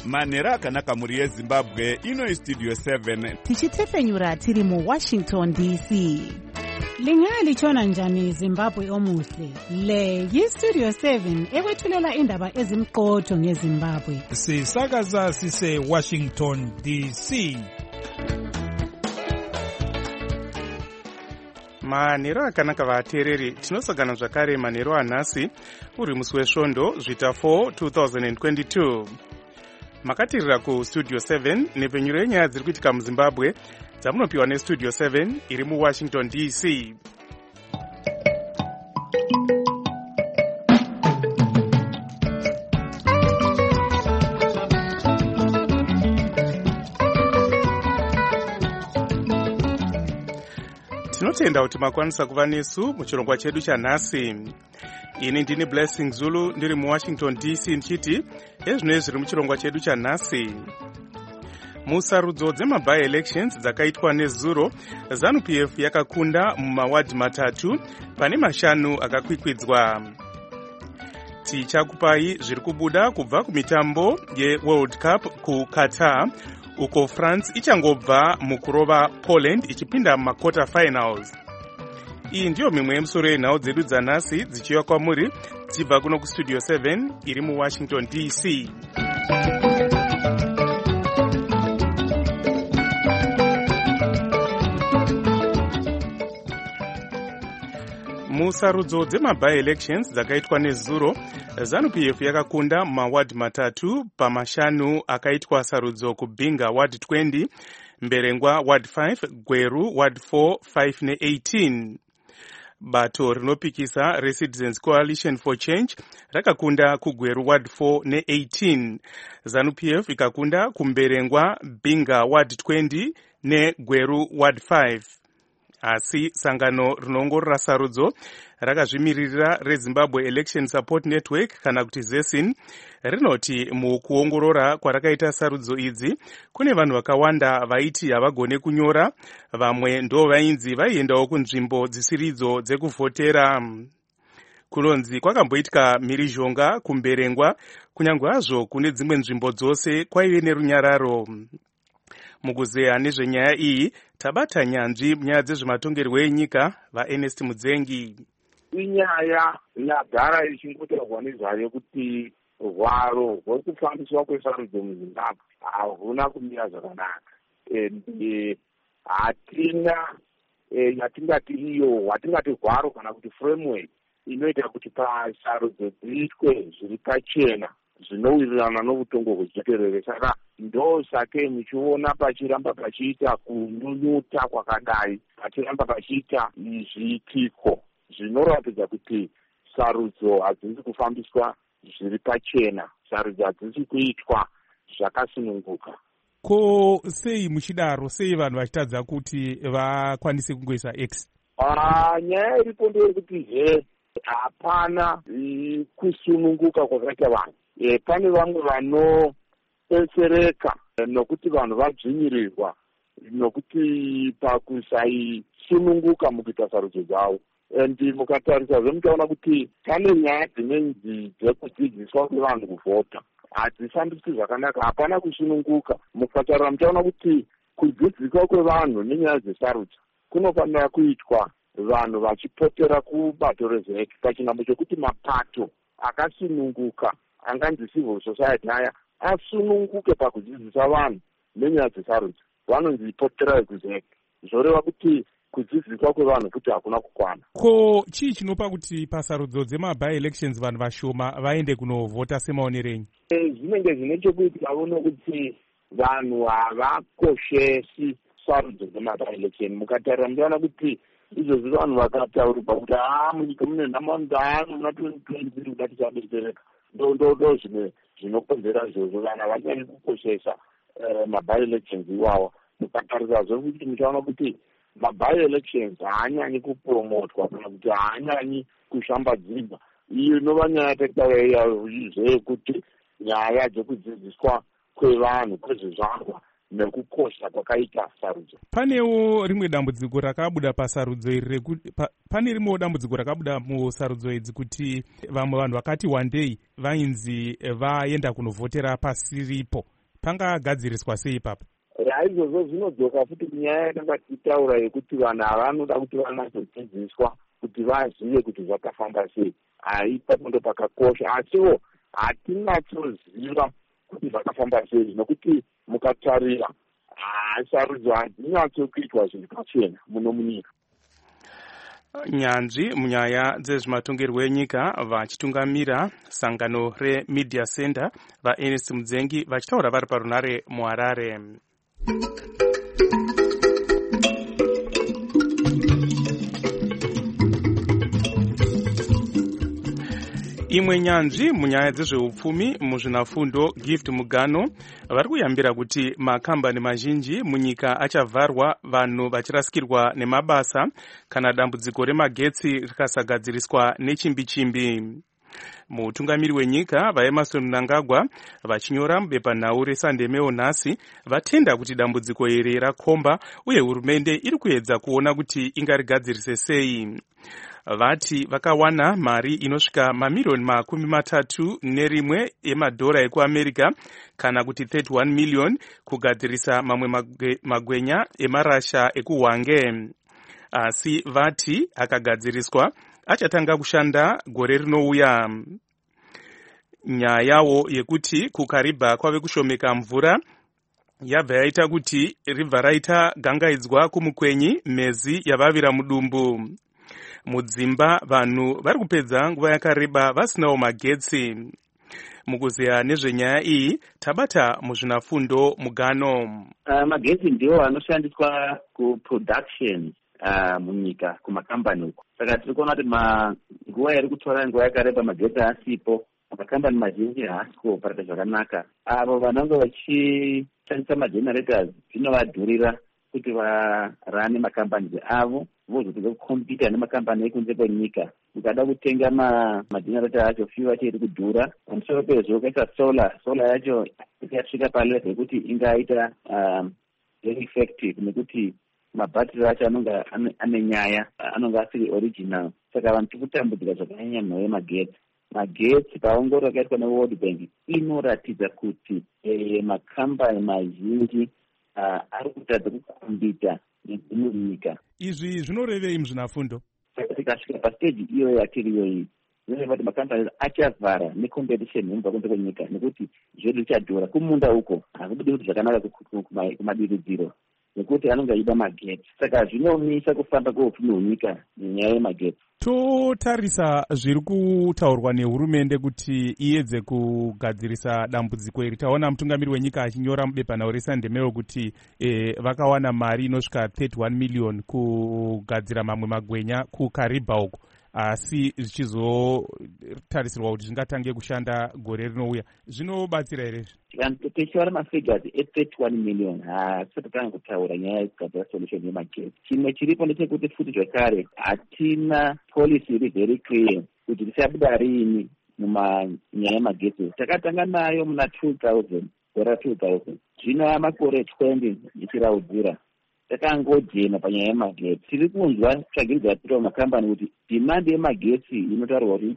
manhero akanaka mhuri yezimbabwe. Ino Studio 7 tichitefenyura tiri muWashington DC. Lingalitshona njani Zimbabwe omuhle? Le yiStudio 7 ekwethulela indaba ezimqotho ngeZimbabwe. Sisakaza sise Washington DC. Manhero akanaka vateereri, tinosangana zvakare manhero anhasi uri musi wesvondo zvita 4 2022. Makatirira kuStudio 7 nepfenyuro yenyaya dziri kuitika muZimbabwe dzamunopiwa neStudio 7 iri muWashington DC. Tinotenda kuti makwanisa kuva nesu muchirongwa chedu chanhasi. Ini ndini Blessing Zulu ndiri muWashington DC ndichiti ezvinoi zviri muchirongwa chedu chanhasi. Musarudzo dzemaby elections dzakaitwa nezuro, ZANU-PF yakakunda mumawadhi matatu pane 5 akakwikwidzwa. Tichakupai zviri kubuda kubva kumitambo yeWorld Cup kuQatar, uko France ichangobva mukurova Poland ichipinda mumaquarter finals. Iyi ndiyo mimwe yemusoro yenhau dzedu dzanhasi dzichiuya kwamuri tichibva kuno kuStudio 7 iri muWashington DC. Musarudzo dzemaby elections dzakaitwa nezuro, ZANU-PF yakakunda mumawadhi matatu pa5 akaitwa sarudzo kuBinga ward 20, Mberengwa ward 5, Gweru ward 4, 5 ne18. Bato rinopikisa reCitizens Coalition for Change rakakunda kuGweru ward 4 ne18. ZANU-PF ikakunda kuMberengwa, Binga ward 20 neGweru ward 5. Asi sangano rinoongorora sarudzo rakazvimiririra reZimbabwe Election Support Network kana kuti ZESIN rinoti mukuongorora kwarakaita sarudzo idzi kune vanhu vakawanda vaiti havagone kunyora, vamwe ndo vainzi vaiendawo kunzvimbo dzisiridzo dzekuvhotera. Kunonzi kwakamboitika mhirizhonga kuMberengwa, kunyange hazvo kune dzimwe nzvimbo dzose kwaive nerunyararo. Mukuzeya nezvenyaya iyi tabata nyanzvi munyaya dzezvematongerwo enyika vaErnest Mudzengi. Inyaya yagara ichingotaurwa nezvayo kuti hwaro hwekufambiswa kwesarudzo muZimbabwe hahuna kumira zvakanaka. Hatina yatingati iyo watingati hwaro kana kuti framework inoita kuti pasarudzo dziitwe zviri pachena zvinowirirana novutongo hwechiterere. Saka ndosake muchiona pachiramba pachiita kunyunyuta kwakadai, pachiramba pachiita zviitiko zvinoratidza kuti sarudzo hadzisi kufambiswa zviri pachena, sarudzo hadzisi kuitwa zvakasununguka. Ko sei muchidaro, sei vanhu vachitadza kuti vakwanise kungoisa X? Nyaya iripo ndeyekuti hapana kusununguka kwakaita vanhu. Pane vamwe vanopetsereka nokuti vanhu vadzvinyirirwa nokuti pakusaisununguka mukuita sarudzo dzavo. Mukatarisa muchaona kuti pane nyaya dzinenzi dzekudzidziswa kwevanhu kuvhota hadzifambiswi zvakanaka, hapana kusununguka. Mukatarira muchaona kuti kudzidziswa kwevanhu nenyaya dzesarudzo kunofanira kuitwa vanhu vachipotera kubato reZEC pachingambo chokuti mapato akasununguka anganzi civil society aya asununguke pakudzidzisa vanhu nenyaya dzesarudzo. Vanonzi potera kuZEC, zvoreva kuti kudzidziswa kwevanhu kuti hakuna kukwana. Ko chii chinopa kuti pasarudzo dzemaby elections vanhu vashoma vaende kunovhota semaonerenyu? Zvinenge zvine chekuita nokuti vanhu havakoshesi sarudzo dzemaby election. Mukatarira munoona kuti izvozvi vanhu vakataurirwa kuti munyika mune nhamaundano muna 2023 kuda tichadetsereka. Ndo zvimwe zvinokonzera izvozvo, vanhu havanyanyi kukoshesa maby elections iwawa. Mukatarisa zvekuti muchaona kuti maby elections haanyanyi kupromotwa kana kuti haanyanyi kushambadzirwa. Iyo inova nyaya takitaura zvekuti nyaya dzekudzidziswa kwevanhu kwezvizvarwa nekukosha kwakaita sarudzo. Panewo rimwe dambudziko rakabuda pasarudzo iri rekuti pane rimwe dambudziko rakabuda musarudzo idzi kuti vamwe vanhu vakati wandei vainzi vaenda kunovhotera pasiripo. pangagadziriswa sei ipapo? Izvozvo zvinodzoka futi kunyaya yakanga tichitaura yekuti vanhu vanoda kuti vanatsodzidziswa kuti vazive kuti zvakafamba sei. Ipapo ndo pakakosha, asiwo hatinatsoziva kuti zvakafamba sei, nokuti mukatarira sarudzo hadzinyatsokuitwa zvinhu pachena muno munyika. Nyanzvi munyaya dzezvematongerwo enyika vachitungamira sangano reMedia Center vaErnest Mudzengi vachitaura vari parunare muHarare. Imwe nyanzvi munyaya dzezveupfumi muzvinafundo Gift Mugano vari kuyambira kuti makambani mazhinji munyika achavharwa vanhu vachirasikirwa nemabasa kana dambudziko remagetsi rikasagadziriswa nechimbi-chimbi. Mutungamiri wenyika vaEmmerson Mnangagwa vachinyora mubepanhau reSunday Mail nhasi vatenda kuti dambudziko iri rakomba uye hurumende iri kuedza kuona kuti ingarigadzirise sei. Vati vakawana mari inosvika mamiliyoni 31 emadhora ekuAmerica kana kuti 31 million kugadzirisa mamwe magwenya emarasha ekuHwange. Asi vati akagadziriswa achatanga kushanda gore rinouya. Nyayawo yekuti kuKariba kwave kushomeka mvura yabva yaita kuti ribva raita gangaidzwa kumukwenyi mezi yavavira mudumbu. Mudzimba vanhu vari kupedza nguva yakareba vasinawo magetsi. Mukuziya nezvenyaya iyi tabata muzvinafundo Mugano. Magetsi ndiwo anoshandiswa kuproduction munyika kumakambani uko. Saka tiri kuona kuti nguva iri kutora nguva yakareba magetsi asipo, makambani mazhinji haasi kuoparata zvakanaka. Avo vanenge vachishandisa magenerators zvinovadhurira kuti varane makambani avo vozotanga kukompita nemakambani ekunze kwenyika. Ukada kutenga magenerator acho fiwa iri kudhura. Pamusoro pezvo ukaisa solar yacho ikasvika palevel yekuti ingaita very effective nekuti mabhatiri acho anonga ane nyaya, anonga asiri original. Saka vanhu tiri kutambudzika zvakanyanya mhau yemagetsi. Magetsi paongororo yakaitwa neWorld Bank inoratidza kuti makambani mazhinji ari kutadza kukombita nedzimwe nyika. Izvi zvinorevei muzvinafundo? Saka tikasvika pastage iyo yatiriyo iyi, zvinoreva kuti makambani achavhara necompetition inobva kunze kwenyika nekuti zvedu zvichadhura. Kumunda uko hakudi kuti zvakanaka kumadiridziro nekuti anonga aida magetsi. Saka zvinomisa kufamba kweupfumi hwenyika nenyaya yemagetsi. Totarisa zviri kutaurwa nehurumende kuti iedze kugadzirisa dambudziko iri. Taona mutungamiri wenyika achinyora mubepanhau reSunday Mail kuti vakawana mari inosvika 31 million kugadzira mamwe magwenya kuKariba uko, asi zvichizotarisirwa kuti zvingatange kushanda gore rinouya. Zvinobatsira here? Tichiwana mafigures e31 million hatisati tanga kutaura nyaya yekugadzira solution yemagetsi. Chimwe chiripo ndechekuti futi zvekare hatina policy iri very clear kuti tichabuda riini munyaya yemagetsi. Takatanga nayo muna 2000 gora 2000, zvino makore 20 ichiraudzira takangojena panyaya yemagetsi. Tiri kunzwa tsvagiridza yatiriwa makambani kuti demand yemagetsi inotaurwa kuti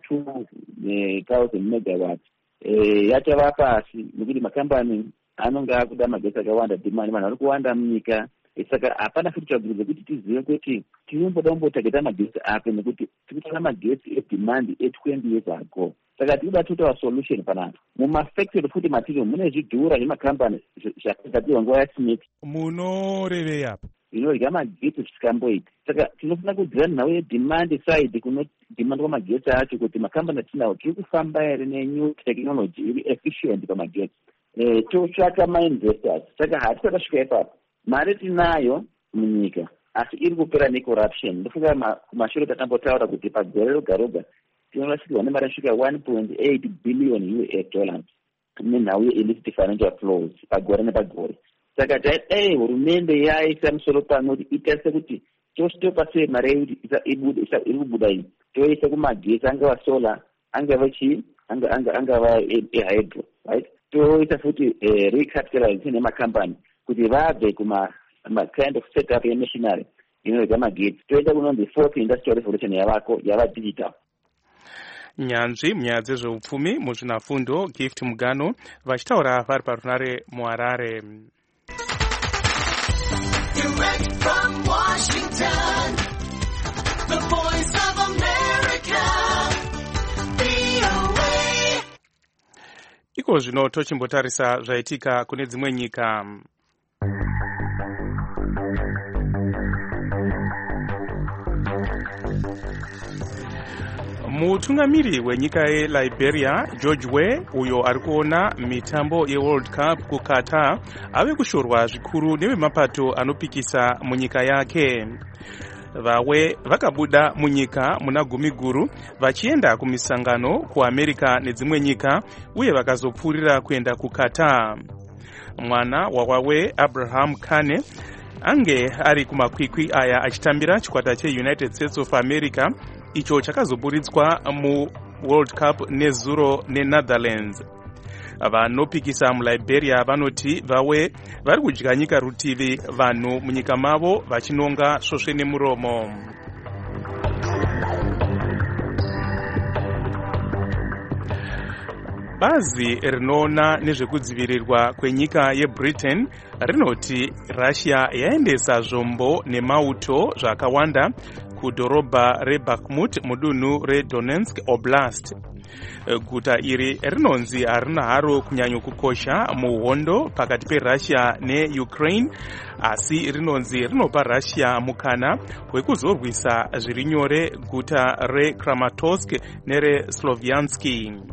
2000 megawatts yachava pasi nekuti makambani anonga akuda magetsi akawanda, demand vanhu vari kuwanda munyika. Saka hapana futi tsvagiridza kuti tizive kuti tinomboda kumbotageta magetsi api nekuti tikutora magetsi edemand e20 years ago. Saka tikuda totaura solution panapa. Mumafactory futi matirial mune zvidhura nemakambani zvakagadzirwa nguva yaSmith. Munorevei apa? Zvinorya magetsi zvisingamboiti. Saka tinofana kudzira nhau yedemand side kunodimandwa magetsi acho kuti makambani atinawo tiri kufamba here nenew technology iri efficient pamagetsi. Totsvaka mainvestors. Saka hatisakasvika ipapo. Mari tinayo munyika asi iri kupera necorruption. Ndofunga kumashure takambotaura kuti pagore roga roga tinorashikirwa nemari asvika 1.8 billion US$ nenhau yeillicit financial flows pagore nepagore. Saka taidai hurumende yaisa musoro pano kuti itarise kuti tostopa sei mari yeikuti iri kubuda iyi, toisa kumagetsi angava solar, angava chii, angava ehydro, right? Toisa futi recapitalization yemakambani kuti vabve kind of setup yemachinery inoita magetsi. Toita kunonzi fourth industrial revolution yavako yava digital. nyanzvi munyaya dzezveupfumi muzvinafundo Gift Mugano vachitaura vari parunare muHarare. Direct from Washington, the voice of America, VOA. Iko zvino tochimbotarisa zvaitika kune dzimwe nyika. Mutungamiri wenyika yeLiberia, George Weah, uyo ari kuona mitambo yeWorld Cup kuKatar, ave kushorwa zvikuru nevemapato anopikisa munyika yake. Vawe vakabuda munyika muna gumiguru vachienda kumisangano kuAmerica nedzimwe nyika uye vakazopfuurira kuenda kuKatar. Mwana waWawe, Abraham Kane, ange ari kumakwikwi aya achitambira chikwata cheUnited States of America icho chakazoburitswa muWorld Cup nezuro neNetherlands. Vanopikisa muLiberia vanoti Vawe vari kudya nyika rutivi vanhu munyika mavo vachinonga svosve nemuromo. Bazi rinoona nezvekudzivirirwa kwenyika yeBritain rinoti Russia yaendesa zvombo nemauto zvakawanda kudhorobha reBakhmut mudunhu reDonetsk Oblast. Guta iri rinonzi harina haro kunyanyokukosha muhondo pakati peRussia neUkraine, asi rinonzi rinopa Russia mukana wekuzorwisa zviri nyore guta reKramatorsk nereSlovyansk.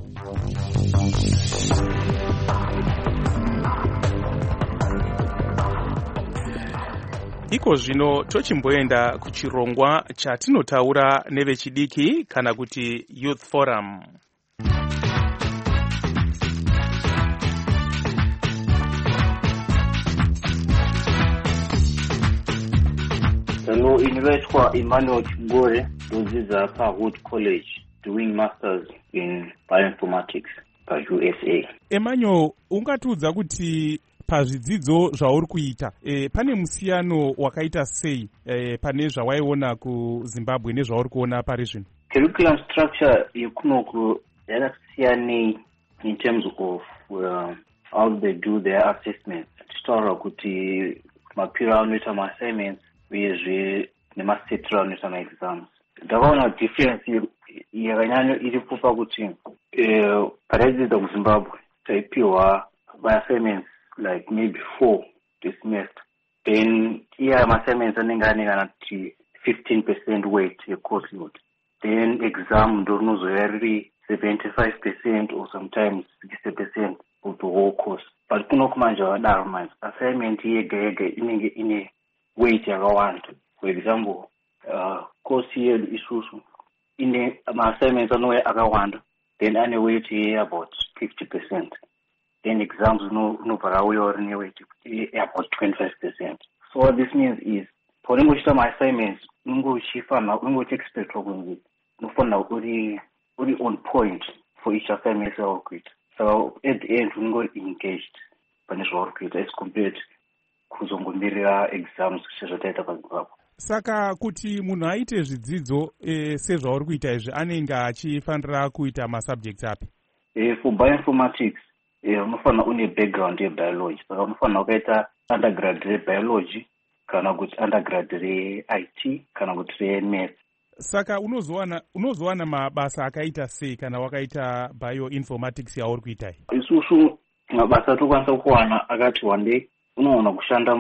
Iko zvino tochimboenda kuchirongwa chatinotaura nevechidiki kana kuti Youth Forum. Hello, inoitwa Emmanuel Chingore, ndodzidza paHood College doing masters in bioinformatics paUSA. Emmanuel, ungatiudza kuti pazvidzidzo zvauri kuita pane musiyano wakaita sei pane zvawaiona kuZimbabwe nezvauri kuona pari zvino? Curriculum structure yekunoku yakasiyanei in terms of how they do their assessments. Tichitaura kuti mapiro anoita maassignments uyezve nemasetiro anoita maexams. Ndakaona difference yakanyanya iripo pakuti paraidzidza kuZimbabwe taipiwa maassignments like maybe 4 this semester. Then assignments anenge ane kana kuti 15% weight yecourse load. Then exam ndo rinozoya riri 75% or sometimes 60% of the whole course. But kuno kumanje vadaro manje assignment yega yega inenge ine weight yakawanda. For example, course yedu isusu ine ma-assignments anouya akawanda, then ane weight about 50%. Then exams unobva rauya uri neweight about 25%. So what this means is paunenge uchiita ma-assignments unenge uchiexpectwa kunzi unofanira uri on point for each assignment yauri kuita. So at the end unenge uri engaged pane zvauri kuita as compared kuzongomirira exams sezvataita paZimbabwe. Saka kuti munhu aite zvidzidzo sezvauri kuita izvi anenge achifanira kuita masubjects api? For bioinformatics unofanira une background yebiology. Saka unofanira ukaita undergrad rebiology kana kuti undergrad reIT kana kuti remaths. Saka unozowana mabasa akaita sei kana wakaita bioinformatics yauri kuita? Isusu mabasa tokwanisa kuwana akati one day unoona kushanda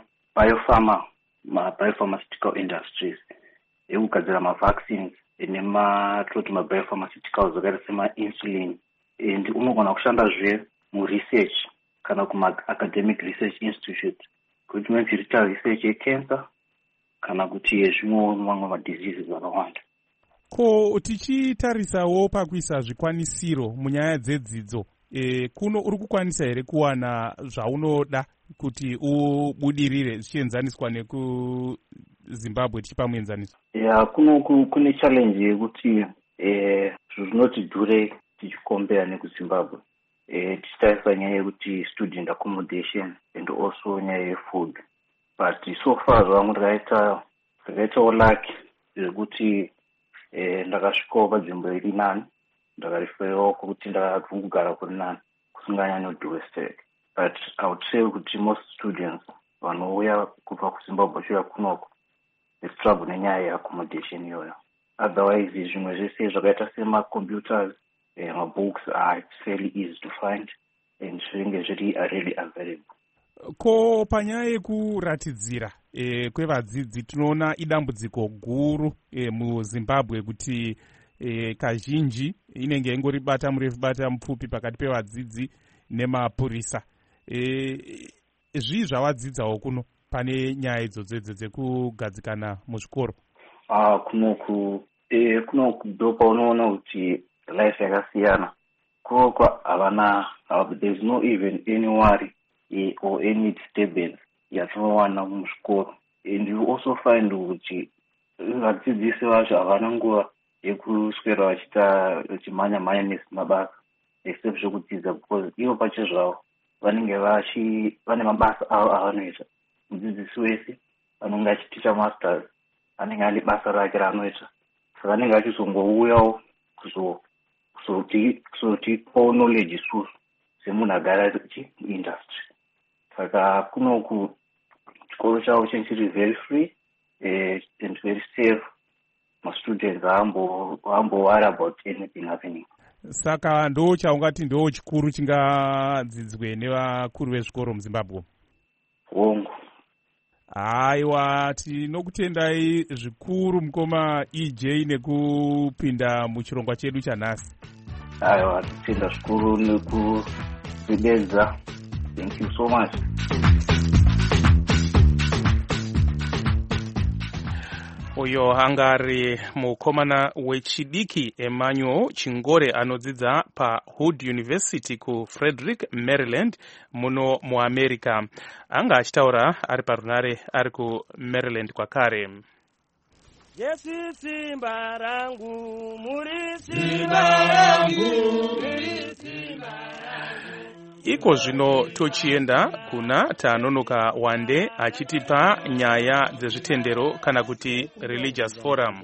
biopharmaceutical industries ekugadzira mavaccines nematoti mabiopharmaceuticals akaita semainsulin, and unogona kushandazve muresearch kana kuma-academic research institute kuti unoita research yecancer kana kuti yezvimwe mamwe madiseases akawanda. Ko tichitarisawo pakuisa zvikwanisiro munyaya dzedzidzo, kuno uri kukwanisa here kuwana zvaunoda kuti ubudirire zvichienzaniswa nekuZimbabwe tichipamuenzaniso? Kune challenge yekuti zvinoti dhure tichikombera nekuZimbabwe. Tichitarisa nyaya yekuti student accommodation and also nyaya yefood. But so far zvangu ndakaitawo luck yekuti ndakasvikawo panzvimbo iri nani ndakariferiwo kuti ndakagara kuri nani kusinganyanya kudhuvestek. But I would say kuti most students vanouya kubva kuZimbabwe vachiuya kunoko struggle nenyaya yeaccommodation iyoyo. Otherwise zvimwe zvese zvakaita semacomputers, mabooks are fairly easy to find and zvinenge zviri really available. Ko panyaya yekuratidzira kwevadzidzi tinoona idambudziko guru muZimbabwe kuti kazhinji inenge ingori bata murefu bata mupfupi pakati pevadzidzi nemapurisa. Zvii zvawadzidzawo kuno pane nyaya idzodzo dzekugadzikana muzvikoro? Kunoku ndopa unoona kuti life yakasiyana. Kunoko havana, there's no even any worry or any disturbance yatinowana muzvikoro. And you also find kuti vadzidzisi vacho havana nguva yekuswera vachimhanya nemabasa except zvekudzidza, because ivo pacho zvavo vanenge vane mabasa avo avanoita. Mudzidzisi wese anenge achiticha masters anenge ane basa rake raanoita, saka anenge achizongouyawo kuzotipawo knowledge isusu semunhu agara muindustry. Saka kunoku chikoro chavo chiri very free and very safe. Students worry about anything happening. Saka ndo chaungati ndo chikuru chingadzidzwe nevakuru vezvikoro muZimbabwe. Hongu. Aiwa, tinokutendai zvikuru mukoma EJ nekupinda muchirongwa chedu chanhasi. Aiwa, titenda zvikuru nekuzvidedza. Thank you so much. Uyo hangari mukomana wechidiki Emmanuel Chingore anodzidza paHood University kuFrederick, Maryland muno muAmerica. Anga achitaura ari parunare ari kuMaryland kwakare. Yesu simba rangu, muri simba rangu, muri simba rangu. Iko zvino tochienda kuna Tanonoka Wande achitipa nyaya dzezvitendero kana kuti religious forum.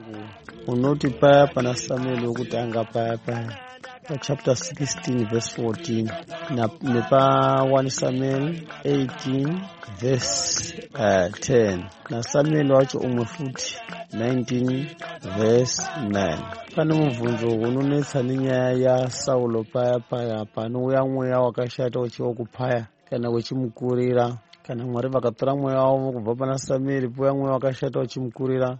Unoti paya pana Samuel wokutanga paya chapter 16 verse 14 nepa 1 Samuel 18 verse 10 na Samuel wacho umwe futi 19 verse 9. Pane mubvunzo unonetsa nenyaya yaSaulo paya panouya mweya wakashata uchiwa kupaya kana wechimukurira, kana Mwari vakatora mweya wavo kubva pana Samueri pouya mweya wakashata uchimukurira.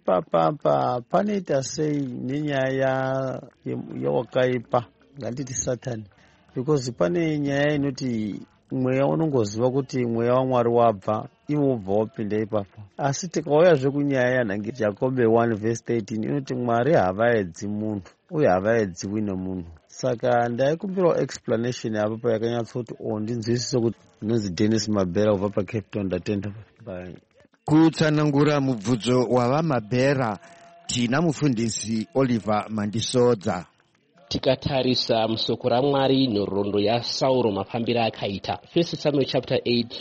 Ipapa panoita sei nenyaya yawakaipa, nganditi Satani? Because pane nyaya inoti mweya unongoziva kuti mweya waMwari wabva, iwo ubva wapinda ipapo. Asi tikauyazve kunyaya yanhange Jakobe 1 verse 13 inoti Mwari havaedzi munhu uye havaedziwi nemunhu. Saka ndaikumbirawo explanation apo payakanyatsoti ndinzwisise kuti inonzi Dennis Mabera ubva paCape Town. Ndatenda. Bye. Kutsanangura mubvudzo wavaMabera tina mufundisi Oliver Mandisodza. Tikatarisa musoko raMwari nhoroondo yaSauro mafambiro akaita. 1 Samuel chapter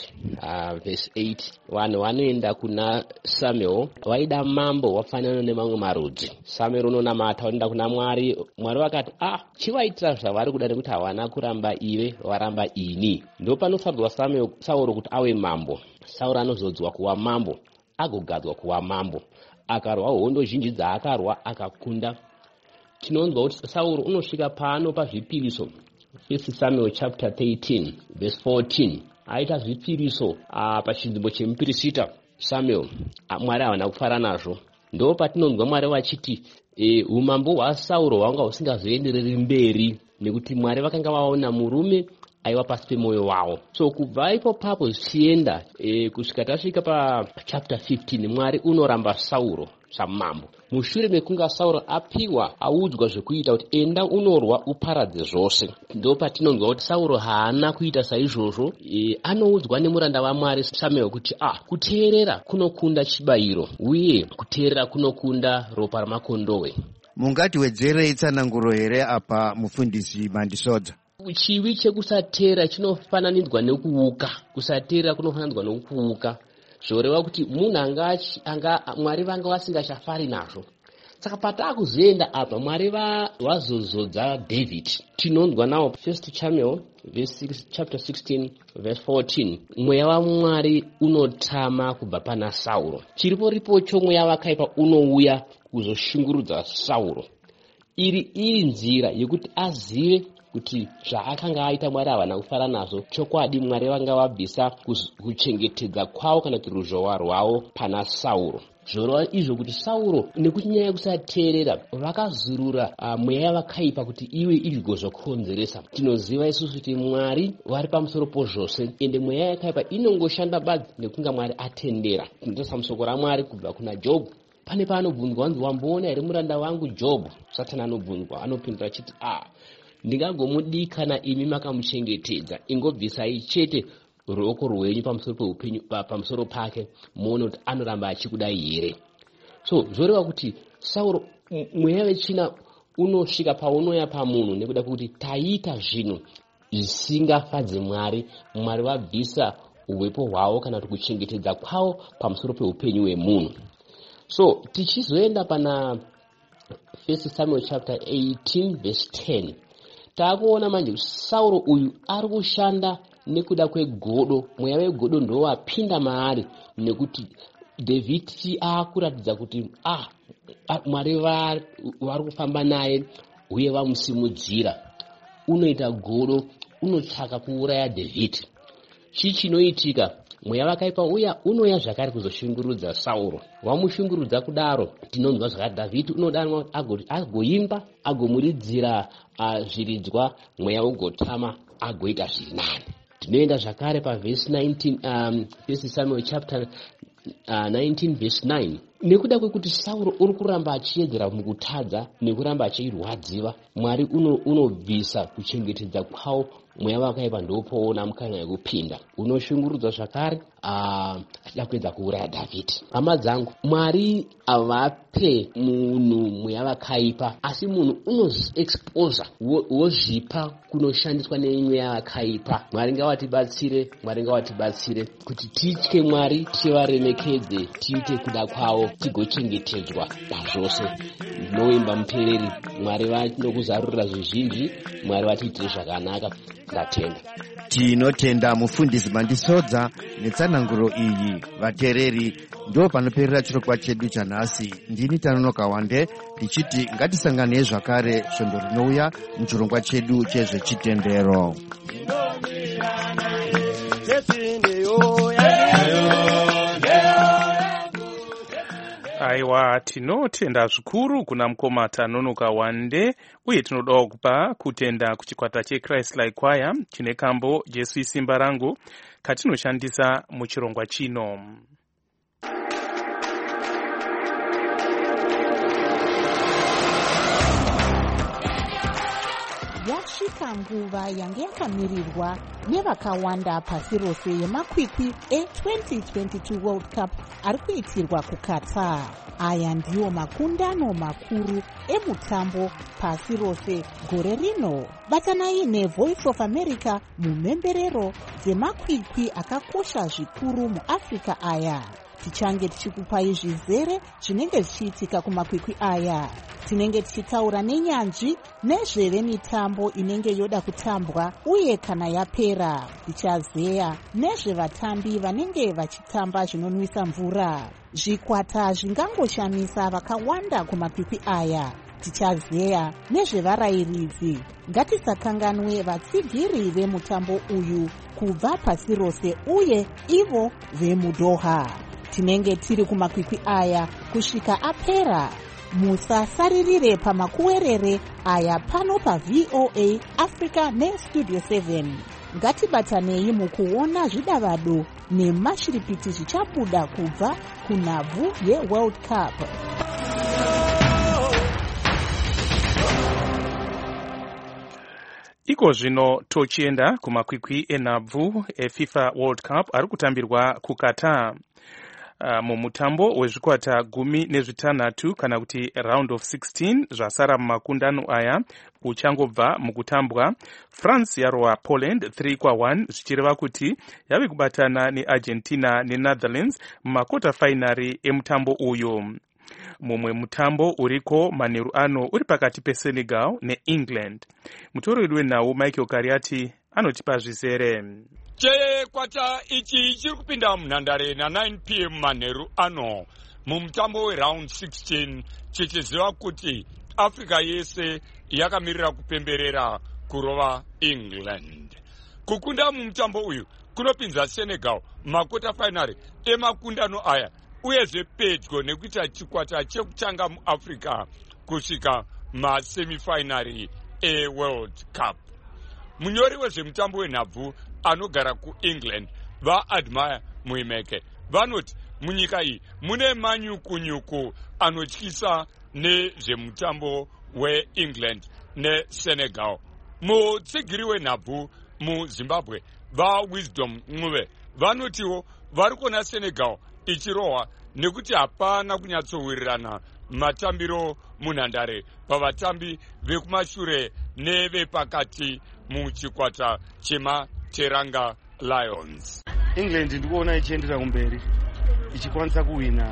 8 verse 8, vanhu vanoenda kuna Samuel vaida mambo wafanana nemamwe marudzi. Samuel unonamata unoenda kuna Mwari. Mwari vakati chivaitira zvavari kuda nekuti havana kuramba ive, varamba ini. Ndo panofadzwa Sauro kuti ave mambo. Sauro anozodzwa kuva mambo, agogadzwa kuva mambo, akarwa hondo zhinji dzaakarwa akakunda. Tinonzwa kuti Sauro unosvika pano pazvipiriso. 1 Samuel chapter 13 verse 14 aita zvipiriso pachinzvimbo chemupirisita Samuel. Mwari havana kufara nazvo. Ndo patinonzwa Mwari vachiti umambo hwaSauro hwanga husingazoendereri mberi nekuti Mwari vakanga vaona murume aiva pasi pemwoyo wavo. So kubva ipapo zvichienda kusvika tasvika pachapter 15 Mwari unoramba Sauro samambo. Mushure mekunga Sauro apiwa audzwa zvekuita kuti enda unorwa uparadze zvose. Ndo patinonzwa kuti Sauro haana kuita saizvozvo. Anoudzwa nemuranda waMwari Samuel kuti kuteerera kunokunda chibayiro uye kuteerera kunokunda ropa ramakondowe. Mungatiwedzerei tsananguro here apa mufundisi Mandisodza? Chivi chekusateera chinofananidzwa nekuuka. Kusateera kunofananidzwa nekuuka. Zvoreva kuti munhu Mwari vanga vasingachafari nazvo. saka patakuzoenda apa Mwari vazozodza David tinonzwa nawo 1 Samuel chapter 16 verse 14 mweya waMwari unotama kubva pana Sauro chiriporipocho mweya wakaipa unouya kuzoshungurudza Sauro iri nzira yekuti azive kuti zvaakanga aita Mwari havana kufara nazvo chokwadi Mwari vanga vabvisa kuchengetedza kwavo kana kuti ruzhowa rwavo pana Sauro zvorova izvo kuti Sauro nekunyaya kusateerera vakazurura mweya vakaipa kuti iwe igozokonzeresa. Tinoziva isusu kuti Mwari vari pamusoro pozvose ende mweya yakaipa inongoshanda badzi nekunga Mwari atendera. Tinotarisa musoko raMwari kubva kuna Jobhu. Pane paanobvunzwa wanzi wamboona here muranda wangu Jobhu? Satani anobvunzwa anopindura achiti ndingangomudikana imi makamuchengetedza ingobvisai chete ruoko rwenyu pamusoro peupenyu pamusoro pake muone kuti anoramba achikudai here. So zvoreva kuti Sauro mweya wechina unosvika paunoya pamunhu nekuda kuti taita zvinhu zvisingafadze Mwari. Mwari wabvisa uwepo hwavo kana kuti kuchengetedza kwavo pamusoro peupenyu hwemunhu. So tichizoenda pana 1 Samuel chapter 18 verse 10 takuona manje Sauro uyu ari kushanda nekuda kwegodo. Mweya wegodo ndo wapinda maari nekuti David akuratidza kuti Mwari vari kufamba naye uye vamusimudzira. Unoita godo, unotsvaka kuuraya David. Chinoitika mweya wakaipa uya unoya zvakare kuzoshungurudza Sauro. Wamushungurudza kudaro tinonzwa zvakati David unodanwa agoimba agomuridzira zviridzwa mweya ugotama agoita zviri nani. Tinoenda zvakare paverse 19 1 Samuel chapter 19 verse 9 nekuda kwekuti Sauro uri kuramba achiedzera mukutadza nekuramba achirwadziwa Mwari unobvisa kuchengetedza kwawo mweya wakaipa ndopoona mukana yekupinda unoshungurudzwa zvakare achida kuedza kuuraya Dhavhidhi. Hama dzangu, Mwari avape munhu mweya wakaipa asi munhu unoexposa wozvipa kunoshandiswa nemweya wakaipa. Mwari ngawatibatsire kuti titye Mwari, tivaremekedze, tiite kuda kwawo, tigochengetedzwa pazvose. Ndinoimba muteereri, Mwari vanokuzarurira zvizhinji, Mwari vatiitire zvakanaka. Ndatenda. Tinotenda mufundisi Mandisodza netsananguro iyi. Vateereri, ndo panoperera chirongwa chedu chanhasi. Ndini Tanonoka Wande ndichiti ngatisangane zvakare svondo rinouya muchirongwa chedu chezvechitendero. Aiwa, tinotenda zvikuru kuna mukoma Tanonoka Wande uye tinodawo kupa kutenda kuchikwata cheChrist-like Choir chine kambo Jesu isimba rangu katinoshandisa muchirongwa chino. Yasvika nguva yange yakamirirwa nevakawanda pasi rose yemakwikwi e2022 World Cup ari kuitirwa kuQatar. Aya ndiwo makundano makuru emutambo pasi rose gore rino. Batanai neVoice of America mumhemberero dzemakwikwi akakosha zvikuru muAfrica aya. Tichange tichikupai zvizere zvinenge zvichiitika kumakwikwi aya. Tinenge tichitaura nenyanzvi nezvevemitambo inenge yoda kutambwa uye kana yapera. Tichazeya nezvevatambi vanenge vachitamba zvinonwisa mvura. Zvikwata zvingangoshamisa vakawanda kumakwikwi aya. Tichazeya nezvevarayiridzi. Ngatisakanganwe vatsigiri vemutambo uyu kubva pasi rose uye ivo vemuDoha. Tinenge tiri kumakwikwi aya kusvika apera. Musasaririre pamakuwerere aya pano paVOA Africa neStudio 7. Ngatibatanei mukuona zvidavado nemashiripiti zvichabuda kubva kunhabvu yeWorld Cup. Iko zvino tochienda kumakwikwi enhabvu eFIFA World Cup ari kutambirwa kuQatar. Mumutambo wezvikwata 16 kana kuti round of 16 zvasara mumakundano aya uchangobva mukutambwa, France yarwa Poland 3-1 zvichireva kuti yave kubatana neArgentina neNetherlands mumakota finari emutambo uyu. mumwe mutambo uriko manheru ano uri pakati peSenegal neEngland. Mutoreri wenhau Michael Kariati anotipa zvizere. Chikwata ichi chiri kupinda munhandare na9 p.m. manheru ano mumutambo weround 16 chichiziva kuti Africa yese yakamirira kupemberera kurova England. Kukunda mumutambo uyu kunopinza Senegal makota finali emakundano aya uyezve pedyo nekuita chikwata chekutanga muAfrica kusvika masemifinari eWorld Cup. Munyori wezvemutambo wenhabvu anogara kuEngland vaAdmire Muimeke vanoti munyika iyi mune manyukunyuku anotyisa nezvemutambo weEngland neSenegal. Mutsigiri wenhabvu muZimbabwe vaWisdom Ncube vanotiwo vari kuona Senegal ichirohwa nekuti hapana kunyatsowirirana matambiro munhandare pavatambi vekumashure nevepakati muchikwata chemateranga Lions. England ndikuona ichiendera kumberi ichikwanisa kuwina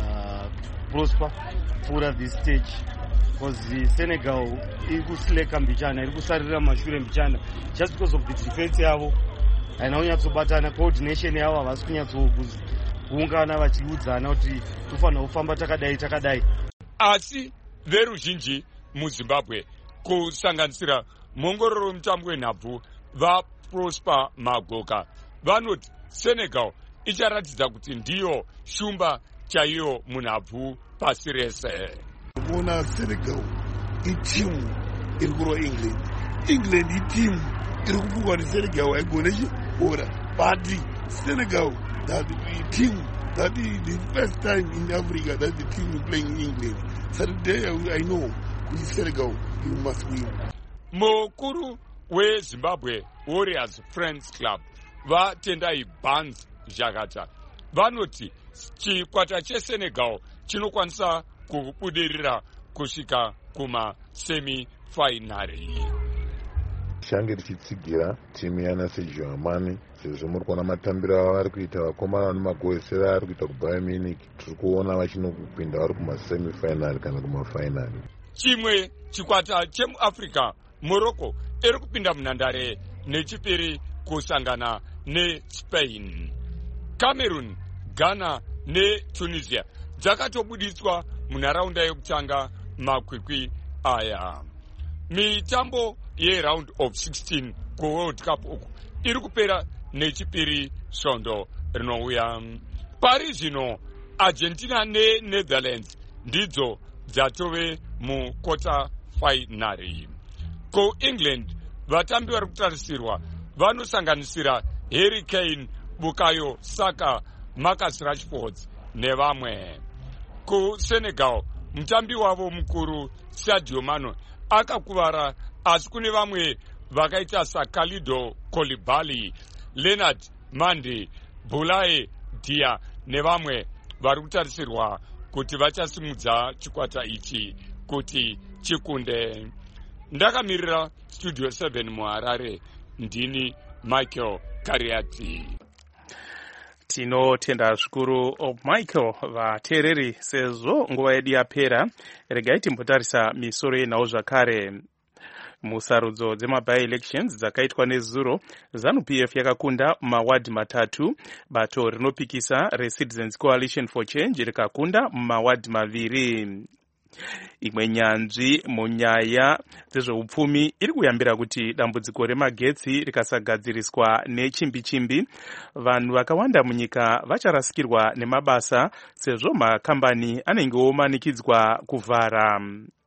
Prosper pfuura this stage because Senegal iri kusleka mbichana, iri kusarira mashure mbichana just because of the defense yavo haina kunyatsobatana, coordination yavo havasi kunyatsokuungana vachiudzana kuti tofanira kufamba takadai. Asi veruzhinji muZimbabwe kusanganisira muongororo wemutambo wenhabvu vaProsper Magoka vanoti Senegal icharatidza kuti ndiyo shumba chaiyo munhabvu pasi rese. Kuona Senegal itimu iri kurwa England itimu iri kupukwa neSenegal haigone chibhora, but Senegal that team that is the first time in Africa that the team playing England. So today I know with Senegal you must win. Mukuru weZimbabwe Warriors Friends Club vatendai Barnes Zhakata vanoti chikwata cheSenegal chinokwanisa kubudirira kusvika kumasemifinari. Shange tichitsigira timu yana seJermany sezvo muri kuona matambiro avo vari kuita, vakomana nemagoesera ari kuita kuBayern Munich, tiri kuona vachinokupinda vari kumasemifinari kana kumafinari. Chimwe chikwata chemuAfrica Morocco iri kupinda munhandare nechipiri kusangana neSpain. Cameroon, Ghana neTunisia dzakatobudiswa munharaunda yekutanga makwikwi aya. Mitambo yeround of 16 kuWorld Cup uku iri kupera nechipiri svondo rinouya. Pari zvino Argentina neNetherlands ndidzo dzatove mukota finari. KuEngland vatambi vari kutarisirwa vanosanganisira Harry Kane, Bukayo Saka, Marcus Rashford nevamwe. KuSenegal mutambi wavo mukuru Sadio Mane akakuvara, asi kune vamwe vakaita saKalido Koulibaly, Leonard Mande, Boulaye Dia nevamwe vari kutarisirwa kuti vachasimudza chikwata ichi kuti chikunde. Ndakamirira Studio 7 muHarare, ndini Michael Kariati. Tinotenda zvikuru Michael. Vateereri, sezvo nguva yedu yapera, regai timbotarisa misoro yenhau zvakare. Musarudzo dzemabi-elections dzakaitwa nezuro, ZANU-PF yakakunda mawadhi matatu, bato rinopikisa reCitizens Coalition for Change rikakunda mawadhi maviri. Imwe nyanzvi munyaya dzezveupfumi iri kuyambira kuti dambudziko remagetsi rikasagadziriswa nechimbi-chimbi, vanhu vakawanda munyika vacharasikirwa nemabasa sezvo makambani anenge omanikidzwa kuvhara.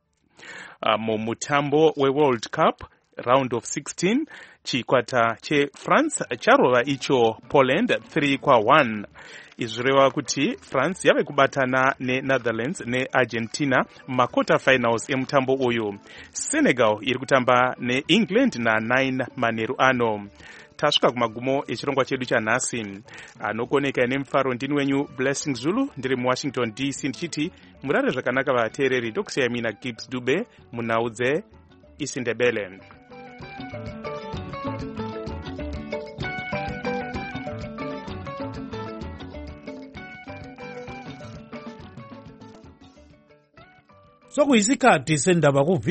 Mumutambo weWorld Cup round of 16 chikwata cheFrance charova icho Poland 3-1. Izvireva kuti France yave kubatana neNetherlands neArgentina makota finals emutambo uyu. Senegal iri kutamba neEngland na9 manheru ano. Tasvika kumagumo echirongwa chedu chanhasi. Anokoneka nemufaro ndini wenyu Blessing Zulu, ndiri muWashington DC ndichiti murare zvakanaka vateereri. Ndokusiya mina Gibbs Dube munhau dzeIsindebele. sokuyisikhathi sendaba